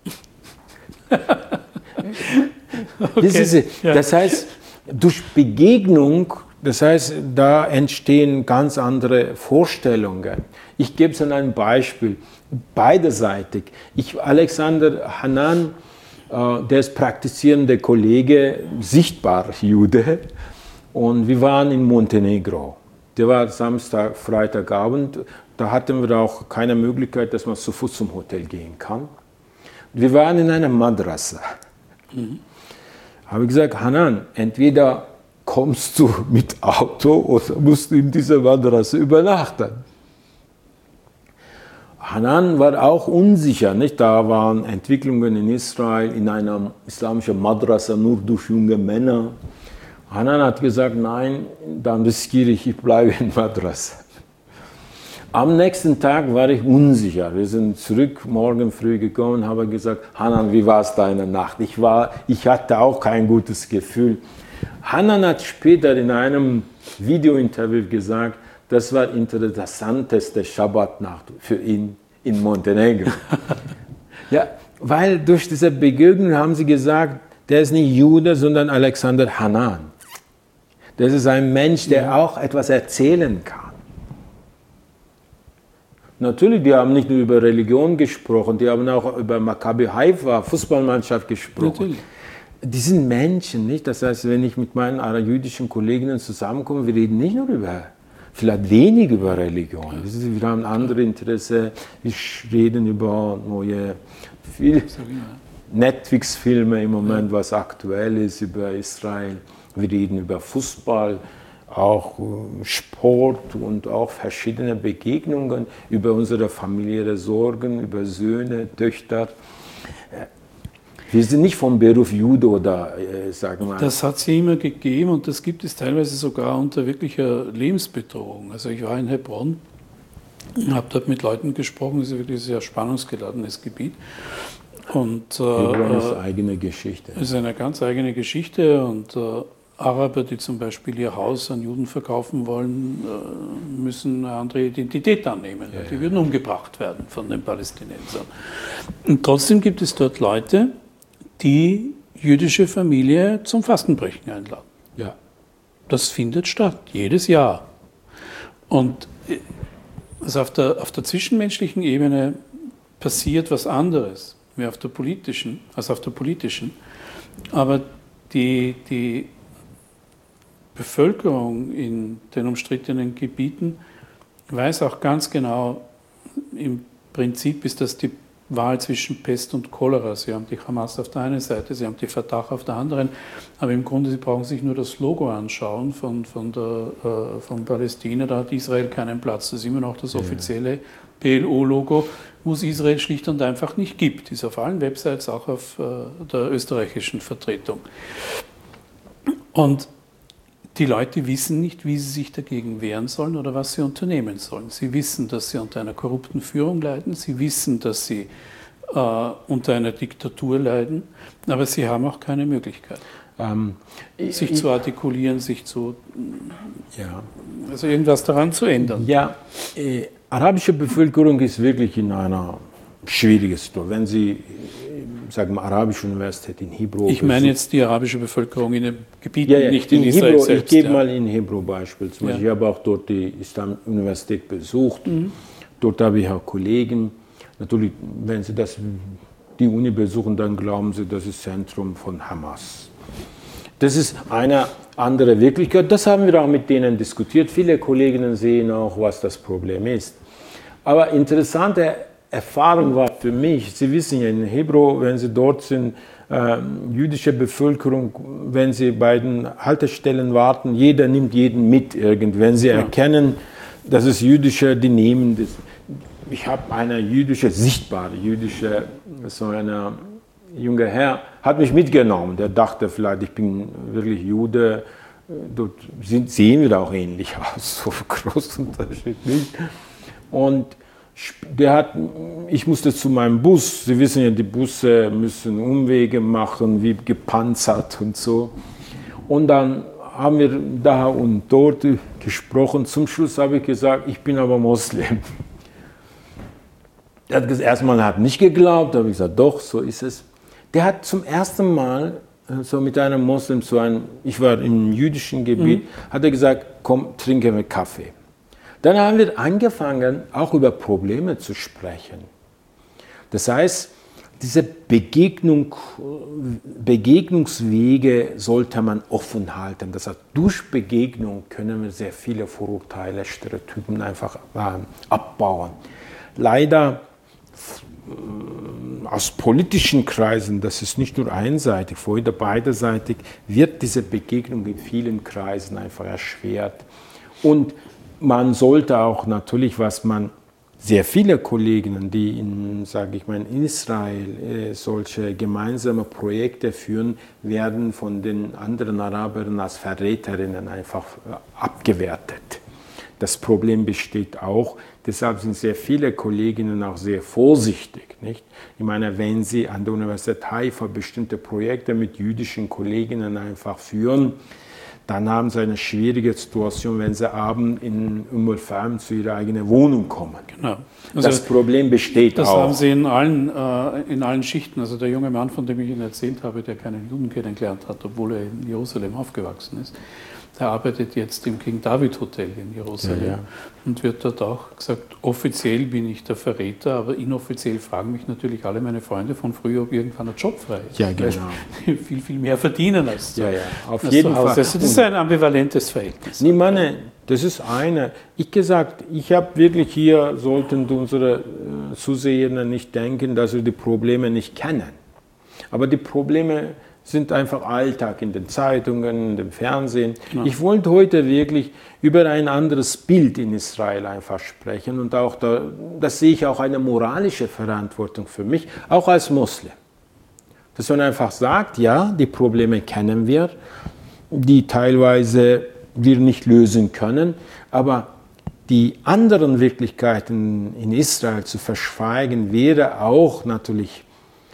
Okay. Das, ist, das heißt, durch Begegnung, das heißt, da entstehen ganz andere Vorstellungen. Ich gebe es an ein Beispiel, beiderseitig. Ich, Alexander Hanan, der ist praktizierender Kollege, sichtbar Jude, und wir waren in Montenegro. Der war Samstag, Freitagabend, da hatten wir auch keine Möglichkeit, dass man zu Fuß zum Hotel gehen kann. Wir waren in einer Madrasa. Mhm. Habe gesagt, Hanan, entweder kommst du mit Auto oder musst du in dieser Madrasa übernachten. Hanan war auch unsicher, nicht? Da waren Entwicklungen in Israel in einer islamischen Madrasa nur durch junge Männer. Hanan hat gesagt, nein, dann riskiere ich, ich bleibe in Madrasa. Am nächsten Tag war ich unsicher. Wir sind zurück, morgen früh gekommen und haben gesagt, Hanan, wie war es deine Nacht? Ich, war, ich hatte auch kein gutes Gefühl. Hanan hat später in einem Videointerview gesagt, das war die interessanteste Schabbatnacht für ihn in Montenegro. Ja, weil durch diese Begegnung haben sie gesagt, der ist nicht Jude, sondern Alexander Hanan. Das ist ein Mensch, der ja. auch etwas erzählen kann. Natürlich, die haben nicht nur über Religion gesprochen, die haben auch über Maccabi Haifa, Fußballmannschaft gesprochen. Natürlich. Die sind Menschen, nicht? Das heißt, wenn ich mit meinen jüdischen Kolleginnen zusammenkomme, wir reden nicht nur über, vielleicht wenig über Religion. Wir haben andere Interesse, wir reden über neue Netflix-Filme im Moment, was aktuell ist, über Israel. Wir reden über Fußball, auch Sport und auch verschiedene Begegnungen, über unsere familiären Sorgen, über Söhne, Töchter. Wir sind nicht vom Beruf Jude oder, äh, sagen wir mal. Das hat es ja immer gegeben und das gibt es teilweise sogar unter wirklicher Lebensbedrohung. Also ich war in Hebron, habe dort mit Leuten gesprochen, das ist wirklich ein sehr spannungsgeladenes Gebiet. Und, äh, Hebron ist eine eigene Geschichte. Es ist eine ganz eigene Geschichte und äh, Araber, die zum Beispiel ihr Haus an Juden verkaufen wollen, äh, müssen eine andere Identität annehmen. Ja, die ja. würden umgebracht werden von den Palästinensern. Und trotzdem gibt es dort Leute, die jüdische Familie zum Fastenbrechen einladen. Ja. Das findet statt, jedes Jahr. Und also auf der, auf der zwischenmenschlichen Ebene passiert was anderes, wie auf der politischen, als auf der politischen. Aber die, die Bevölkerung in den umstrittenen Gebieten weiß auch ganz genau, im Prinzip ist das die Wahl zwischen Pest und Cholera. Sie haben die Hamas auf der einen Seite, sie haben die Fatah auf der anderen, aber im Grunde, sie brauchen sich nur das Logo anschauen von, von, der, äh, von Palästina, da hat Israel keinen Platz. Das ist immer noch das offizielle P L O-Logo, wo es Israel schlicht und einfach nicht gibt. Ist auf allen Websites, auch auf äh, der österreichischen Vertretung. Und die Leute wissen nicht, wie sie sich dagegen wehren sollen oder was sie unternehmen sollen. Sie wissen, dass sie unter einer korrupten Führung leiden, sie wissen, dass sie äh, unter einer Diktatur leiden, aber sie haben auch keine Möglichkeit, ähm, sich ich, zu artikulieren, sich zu, ja. also irgendwas daran zu ändern. Ja, äh, arabische Bevölkerung ist wirklich in einer schwierigen Situation. Wenn Sie sagen wir, Arabische Universität in Hebron. Ich meine jetzt die arabische Bevölkerung in den Gebieten, ja, ja, nicht in, in Israel Hebron, selbst. Ich gebe ja. mal in Hebron Beispiel. Zum Beispiel. Ja. Ich habe auch dort die Islam-Universität besucht. Mhm. Dort habe ich auch Kollegen. Natürlich, wenn Sie das, die Uni besuchen, dann glauben Sie, das ist Zentrum von Hamas. Das ist eine andere Wirklichkeit. Das haben wir auch mit denen diskutiert. Viele Kolleginnen sehen auch, was das Problem ist. Aber interessante Erfahrung war für mich, Sie wissen ja, in Hebron, wenn Sie dort sind, äh, jüdische Bevölkerung, wenn Sie bei den Haltestellen warten, jeder nimmt jeden mit irgendwie. Wenn Sie ja. erkennen, dass es jüdische, die nehmen das. Ich habe eine jüdische, sichtbare jüdische, so ein junger Herr, hat mich mitgenommen. Der dachte vielleicht, ich bin wirklich Jude. Dort sind, sehen wir auch ähnlich aus, so groß Unterschied nicht. Und der hat, ich musste zu meinem Bus, Sie wissen ja, die Busse müssen Umwege machen, wie gepanzert und so. Und dann haben wir da und dort gesprochen. Zum Schluss habe ich gesagt, ich bin aber Moslem. Der hat gesagt, erstmal hat nicht geglaubt, da habe ich gesagt, doch, so ist es. Der hat zum ersten Mal so mit einem Moslem, so ein, ich war im jüdischen Gebiet, mhm. hat er gesagt, komm, trinken wir Kaffee. Dann haben wir angefangen, auch über Probleme zu sprechen. Das heißt, diese Begegnung, Begegnungswege sollte man offen halten. Das heißt, durch Begegnung können wir sehr viele Vorurteile, Stereotypen einfach äh, abbauen. Leider aus politischen Kreisen, das ist nicht nur einseitig, vorher beiderseitig, wird diese Begegnung in vielen Kreisen einfach erschwert. Und man sollte auch natürlich, was man sehr viele Kolleginnen, die in, sage ich mal, in Israel äh, solche gemeinsame Projekte führen, werden von den anderen Arabern als Verräterinnen einfach äh, abgewertet. Das Problem besteht auch, deshalb sind sehr viele Kolleginnen auch sehr vorsichtig. Nicht? Ich meine, wenn sie an der Universität Haifa bestimmte Projekte mit jüdischen Kolleginnen einfach führen, dann haben sie eine schwierige Situation, wenn sie abends in Umm-el-Fahm zu ihrer eigenen Wohnung kommen. Genau. Also das Problem besteht das auch. Das haben Sie in allen, äh, in allen Schichten. Also der junge Mann, von dem ich Ihnen erzählt habe, der keinen Juden kennengelernt hat, obwohl er in Jerusalem aufgewachsen ist, der arbeitet jetzt im King David Hotel in Jerusalem, ja, ja. und wird dort auch gesagt, offiziell bin ich der Verräter, aber inoffiziell fragen mich natürlich alle meine Freunde von früher, ob irgendwann ein Job frei ist. Ja, genau. Weil viel, viel mehr verdienen als, ja, ja. Auf als jeden zu Hause. Fall. Also das ist ein ambivalentes Verhältnis. Nee, meine, das ist eine. Ich gesagt, ich habe wirklich hier, sollten unsere äh, Zusehenden nicht denken, dass wir die Probleme nicht kennen. Aber die Probleme sind einfach Alltag in den Zeitungen, in dem Fernsehen. Ja. Ich wollte heute wirklich über ein anderes Bild in Israel einfach sprechen und auch da, das sehe ich auch eine moralische Verantwortung für mich, auch als Muslim. Dass man einfach sagt, ja, die Probleme kennen wir, die teilweise wir nicht lösen können, aber die anderen Wirklichkeiten in Israel zu verschweigen, wäre auch natürlich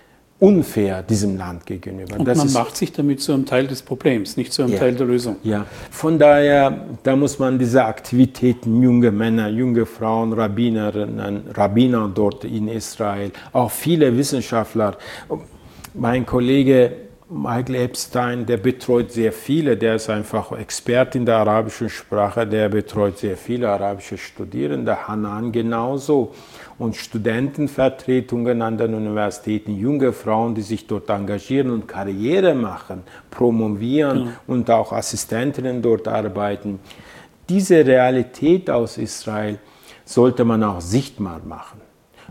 unfair diesem Land gegenüber. Und das man ist, macht sich damit zu einem Teil des Problems, nicht zu einem ja, Teil der Lösung. Ja, von daher, da muss man diese Aktivitäten, junge Männer, junge Frauen, Rabbinerinnen, Rabbiner dort in Israel, auch viele Wissenschaftler. Mein Kollege Michael Epstein, der betreut sehr viele, der ist einfach Experte in der arabischen Sprache, der betreut sehr viele arabische Studierende, Hanan genauso. Und Studentenvertretungen an den Universitäten, junge Frauen, die sich dort engagieren und Karriere machen, promovieren mhm. und auch Assistentinnen dort arbeiten. Diese Realität aus Israel sollte man auch sichtbar machen.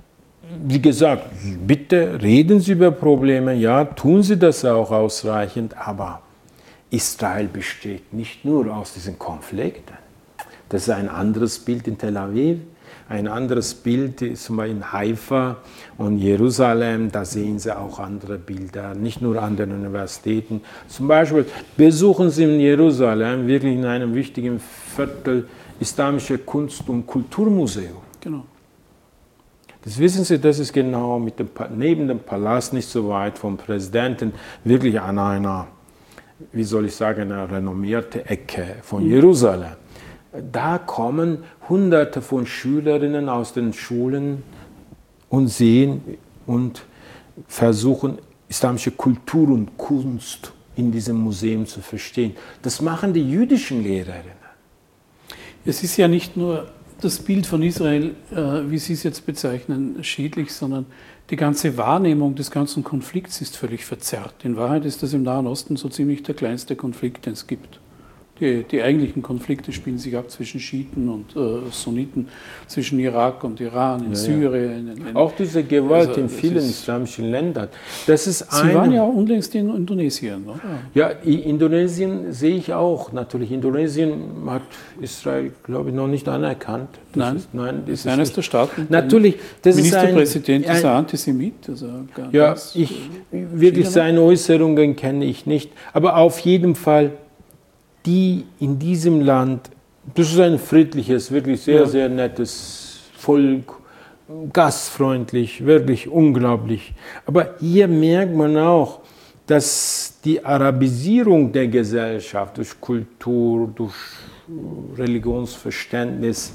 Wie gesagt, bitte reden Sie über Probleme, ja, tun Sie das auch ausreichend, aber Israel besteht nicht nur aus diesen Konflikten. Das ist ein anderes Bild in Tel Aviv. Ein anderes Bild ist zum Beispiel in Haifa und Jerusalem, da sehen Sie auch andere Bilder, nicht nur an den Universitäten. Zum Beispiel besuchen Sie in Jerusalem, wirklich in einem wichtigen Viertel, Islamische Kunst- und Kulturmuseum. Genau. Das wissen Sie, das ist genau mit dem, neben dem Palast, nicht so weit vom Präsidenten, wirklich an einer, wie soll ich sagen, einer renommierten Ecke von Jerusalem. Da kommen Hunderte von Schülerinnen aus den Schulen und sehen und versuchen, islamische Kultur und Kunst in diesem Museum zu verstehen. Das machen die jüdischen Lehrerinnen. Es ist ja nicht nur das Bild von Israel, wie Sie es jetzt bezeichnen, schädlich, sondern die ganze Wahrnehmung des ganzen Konflikts ist völlig verzerrt. In Wahrheit ist das im Nahen Osten so ziemlich der kleinste Konflikt, den es gibt. Die, die eigentlichen Konflikte spielen sich ab zwischen Schiiten und äh, Sunniten, zwischen Irak und Iran, in ja, Syrien. In, in, auch diese Gewalt also, in vielen ist, islamischen Ländern. Das ist Sie eine, waren ja unlängst in Indonesien, oder? Ja, in Indonesien sehe ich auch. Natürlich, Indonesien hat Israel, glaube ich, noch nicht anerkannt. Das nein, ist, nein, das ist eines der Staaten. Natürlich, das Ministerpräsident ist ein, ist ein Antisemit. Also ja, ich, wirklich seine Äußerungen kenne ich nicht. Aber auf jeden Fall, die in diesem Land, das ist ein friedliches, wirklich sehr, ja. sehr nettes Volk, gastfreundlich, wirklich unglaublich. Aber hier merkt man auch, dass die Arabisierung der Gesellschaft durch Kultur, durch Religionsverständnis,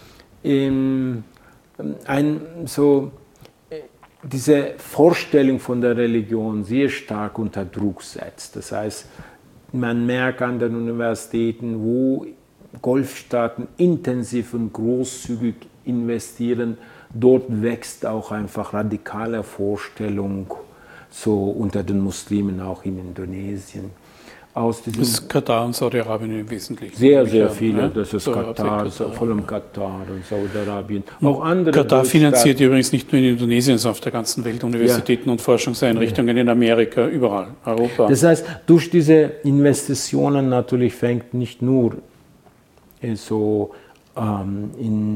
ähm, ein, so, diese Vorstellung von der Religion sehr stark unter Druck setzt. Das heißt, man merkt an den Universitäten, wo Golfstaaten intensiv und großzügig investieren, dort wächst auch einfach radikale Vorstellung so unter den Muslimen, auch in Indonesien. Aus das ist Katar und Saudi-Arabien im Wesentlichen. Sehr, sehr viele. Ja? Das ist so Katar, Katar, vor allem Katar und Saudi-Arabien. Auch andere Katar finanziert übrigens nicht nur in Indonesien, sondern auf der ganzen Welt Universitäten ja. und Forschungseinrichtungen ja. in Amerika, überall, Europa. Das heißt, durch diese Investitionen natürlich fängt nicht nur so ähm,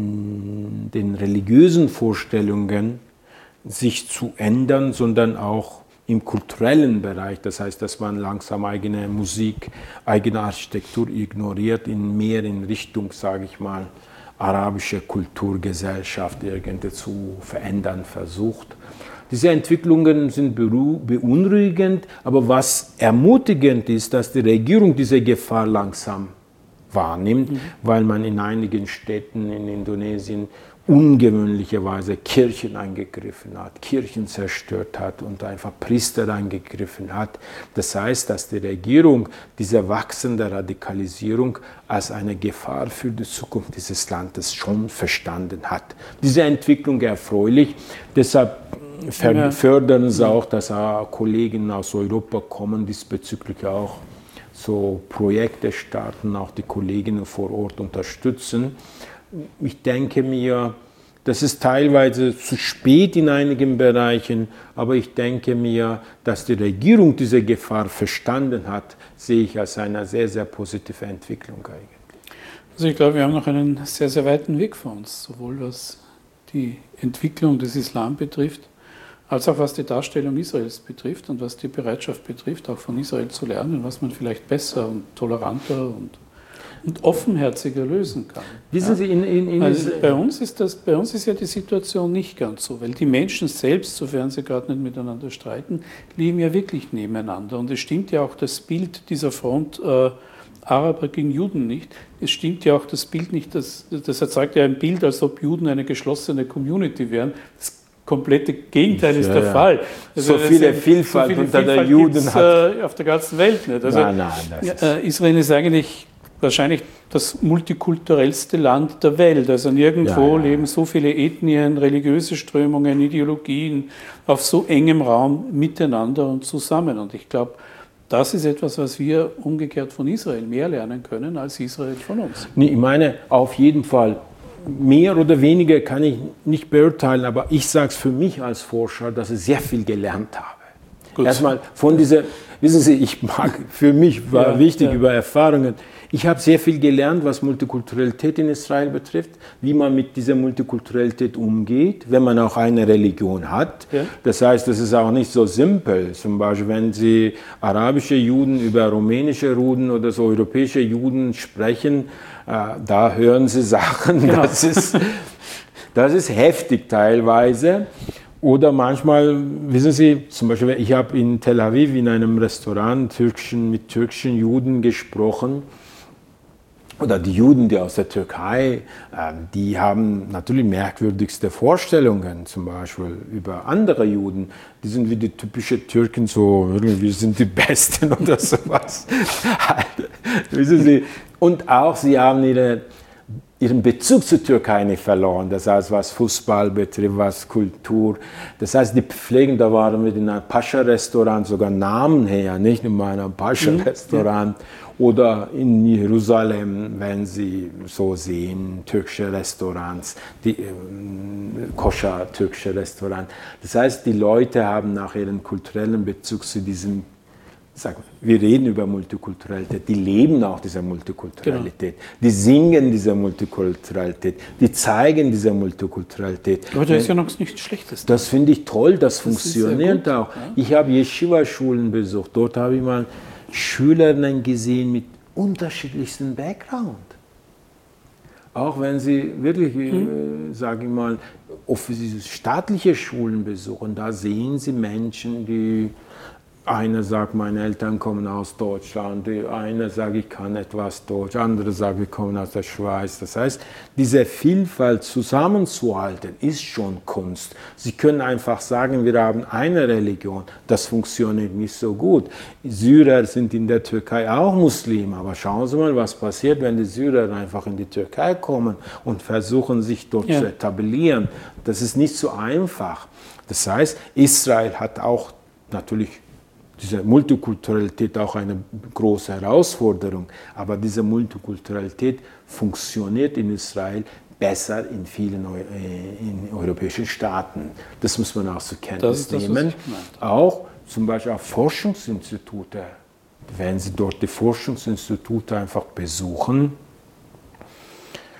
in den religiösen Vorstellungen sich zu ändern, sondern auch im kulturellen Bereich. Das heißt, dass man langsam eigene Musik, eigene Architektur ignoriert, in mehr in Richtung, sage ich mal, arabische Kulturgesellschaft irgendwie zu verändern versucht. Diese Entwicklungen sind beunruhigend, aber was ermutigend ist, dass die Regierung diese Gefahr langsam wahrnimmt, mhm. weil man in einigen Städten in Indonesien ungewöhnlicherweise Kirchen angegriffen hat, Kirchen zerstört hat und einfach Priester angegriffen hat. Das heißt, dass die Regierung diese wachsende Radikalisierung als eine Gefahr für die Zukunft dieses Landes schon verstanden hat. Diese Entwicklung erfreulich, deshalb fördern sie auch, dass auch Kollegen aus Europa kommen, diesbezüglich auch so Projekte starten, auch die Kolleginnen vor Ort unterstützen. Ich denke mir, das ist teilweise zu spät in einigen Bereichen, aber ich denke mir, dass die Regierung diese Gefahr verstanden hat, sehe ich als eine sehr, sehr positive Entwicklung eigentlich. Also ich glaube, wir haben noch einen sehr, sehr weiten Weg vor uns, sowohl was die Entwicklung des Islam betrifft, als auch was die Darstellung Israels betrifft und was die Bereitschaft betrifft, auch von Israel zu lernen, was man vielleicht besser und toleranter und und offenherziger lösen kann. Wissen Sie, in, in, in also bei, uns ist das, bei uns ist ja die Situation nicht ganz so, weil die Menschen selbst, sofern sie gerade nicht miteinander streiten, leben ja wirklich nebeneinander. Und es stimmt ja auch das Bild dieser Front äh, Araber gegen Juden nicht. Es stimmt ja auch das Bild nicht, das, das erzeugt ja ein Bild, als ob Juden eine geschlossene Community wären. Das komplette Gegenteil ist ja, der ja. Fall. Also so viele Vielfalt so viele unter Vielfalt der Juden hat äh, auf der ganzen Welt nicht. Also, nein, nein, das äh, Israel ist eigentlich wahrscheinlich das multikulturellste Land der Welt. Also nirgendwo ja, ja. leben so viele Ethnien, religiöse Strömungen, Ideologien auf so engem Raum miteinander und zusammen. Und ich glaube, das ist etwas, was wir umgekehrt von Israel mehr lernen können als Israel von uns. Nee, ich meine, auf jeden Fall, mehr oder weniger kann ich nicht beurteilen, aber ich sage es für mich als Forscher, dass ich sehr viel gelernt habe. Gut. Erstmal von dieser, wissen Sie, ich mag, für mich war ja, wichtig ja. über Erfahrungen. Ich habe sehr viel gelernt, was Multikulturalität in Israel betrifft, wie man mit dieser Multikulturalität umgeht, wenn man auch eine Religion hat. Ja. Das heißt, das ist auch nicht so simpel. Zum Beispiel, wenn Sie arabische Juden über rumänische Juden oder so europäische Juden sprechen, äh, da hören Sie Sachen, genau. das ist, das ist heftig teilweise. Oder manchmal, wissen Sie, zum Beispiel, ich habe in Tel Aviv in einem Restaurant türkischen, mit türkischen Juden gesprochen. Oder die Juden, die aus der Türkei, die haben natürlich merkwürdigste Vorstellungen, zum Beispiel über andere Juden. Die sind wie die typischen Türken, so irgendwie sind die Besten oder sowas. Wissen Sie? Und auch sie haben ihre, ihren Bezug zur Türkei nicht verloren. Das heißt, was Fußball betrifft, was Kultur. Das heißt, die pflegen, da waren wir in einem Pascha-Restaurant, sogar Namen her, nicht in meinem Pascha-Restaurant. Mhm. Oder in Jerusalem, wenn Sie so sehen, türkische Restaurants, die äh, koscher-türkische Restaurants. Das heißt, die Leute haben nach ihrem kulturellen Bezug zu diesem, sagen wir, wir reden über Multikulturalität, die leben auch diese Multikulturalität, genau. Die singen diese Multikulturalität, die zeigen diese Multikulturalität. Aber das ist ja noch nichts Schlechtes. Das finde ich toll, das, das funktioniert auch. Ja? Ich habe Yeshiva-Schulen besucht, dort habe ich mal Schülerinnen gesehen mit unterschiedlichsten Background. Auch wenn sie wirklich, hm. äh, sage ich mal, staatliche Schulen besuchen, da sehen sie Menschen, die, einer sagt, meine Eltern kommen aus Deutschland, einer sagt, ich kann etwas Deutsch, andere sagt, wir kommen aus der Schweiz. Das heißt, diese Vielfalt zusammenzuhalten, ist schon Kunst. Sie können einfach sagen, wir haben eine Religion, das funktioniert nicht so gut. Syrer sind in der Türkei auch Muslime, aber schauen Sie mal, was passiert, wenn die Syrer einfach in die Türkei kommen und versuchen, sich dort ja. zu etablieren. Das ist nicht so einfach. Das heißt, Israel hat auch natürlich diese Multikulturalität auch eine große Herausforderung, aber diese Multikulturalität funktioniert in Israel besser in vielen in europäischen Staaten. Das muss man auch zur Kenntnis das nehmen. Das, auch zum Beispiel auch Forschungsinstitute. Wenn Sie dort die Forschungsinstitute einfach besuchen,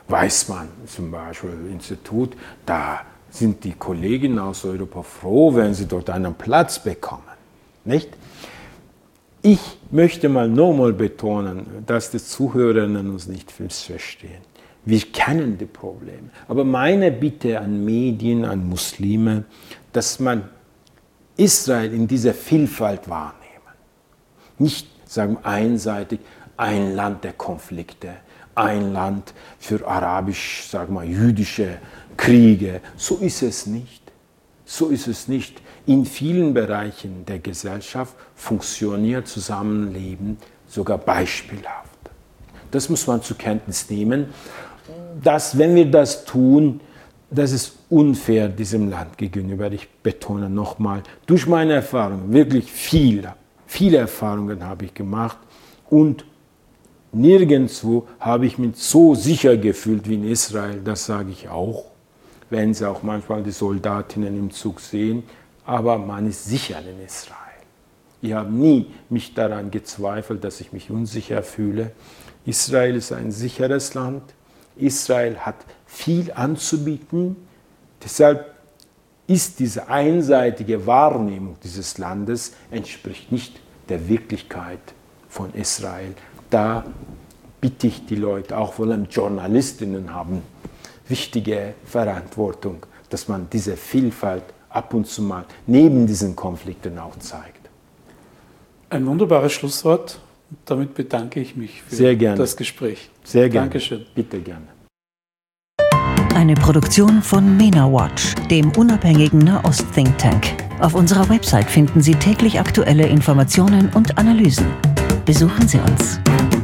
weiß man zum Beispiel im Institut, da sind die Kollegen aus Europa froh, wenn sie dort einen Platz bekommen. Nicht? Ich möchte mal nochmal betonen, dass die Zuhörerinnen uns nicht missverstehen. Wir kennen die Probleme. Aber meine Bitte an Medien, an Muslime, dass man Israel in dieser Vielfalt wahrnehmen. Nicht sagen einseitig ein Land der Konflikte, ein Land für arabisch, sagen wir, jüdische Kriege. So ist es nicht. So ist es nicht. In vielen Bereichen der Gesellschaft funktioniert Zusammenleben sogar beispielhaft. Das muss man zur Kenntnis nehmen, dass, wenn wir das tun, das ist unfair diesem Land gegenüber. Ich betone nochmal, durch meine Erfahrungen, wirklich viele, viele Erfahrungen habe ich gemacht und nirgendwo habe ich mich so sicher gefühlt wie in Israel, das sage ich auch, wenn Sie auch manchmal die Soldatinnen im Zug sehen, aber man ist sicher in Israel. Ich habe nie mich daran gezweifelt, dass ich mich unsicher fühle. Israel ist ein sicheres Land. Israel hat viel anzubieten. Deshalb ist diese einseitige Wahrnehmung dieses Landes entspricht nicht der Wirklichkeit von Israel. Da bitte ich die Leute, auch vor allem Journalistinnen haben wichtige Verantwortung, dass man diese Vielfalt ab und zu mal neben diesen Konflikten auch zeigt. Ein wunderbares Schlusswort. Damit bedanke ich mich für Sehr gerne. das Gespräch. Sehr gerne. Dankeschön. Bitte gerne. Eine Produktion von MENA Watch, dem unabhängigen Nahost-Think Tank. Auf unserer Website finden Sie täglich aktuelle Informationen und Analysen. Besuchen Sie uns.